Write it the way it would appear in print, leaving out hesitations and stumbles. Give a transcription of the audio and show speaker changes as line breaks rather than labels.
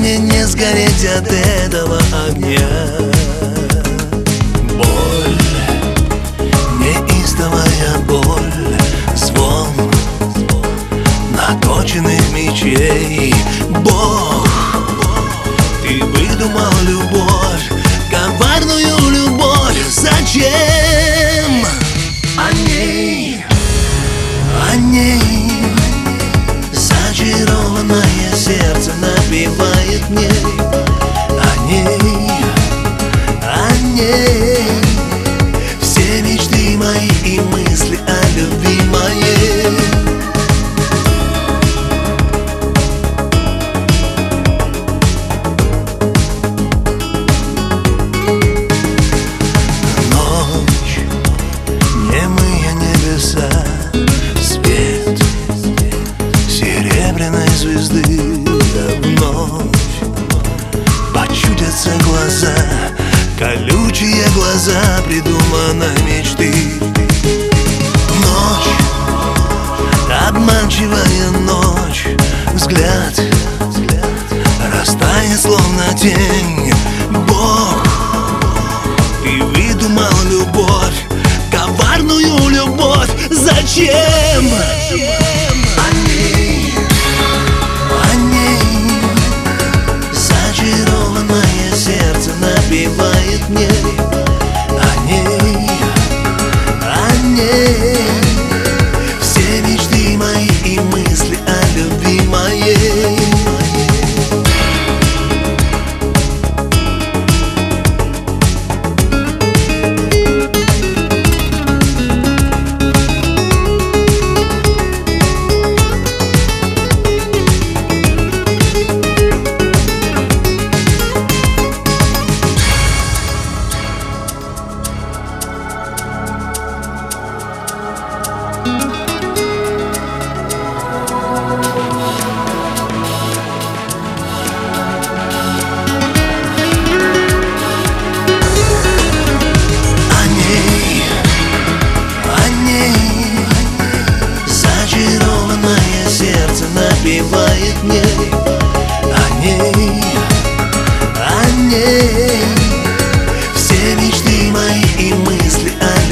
мне не сгореть от этого огня. Боль, неистовая боль, звон наточенных мечей. Бог, ты выдумал любовь, коварную любовь. Зачем? О ней зачарованное сердце напевает мне. О ней все мечты мои и мысли о любви моей. Ночь, немые небеса, свет серебряной звезды. Вновь почудятся глаза, колючие глаза придуманной мечты. Ночь, обманчивая ночь, взгляд растает словно тень. Бог, ты выдумал любовь, коварную любовь. Зачем? О ней зачарованное сердце напевает мне. О ней все мечты мои и мысли о любви моей. Напевает мне. О ней все мечты мои и мысли о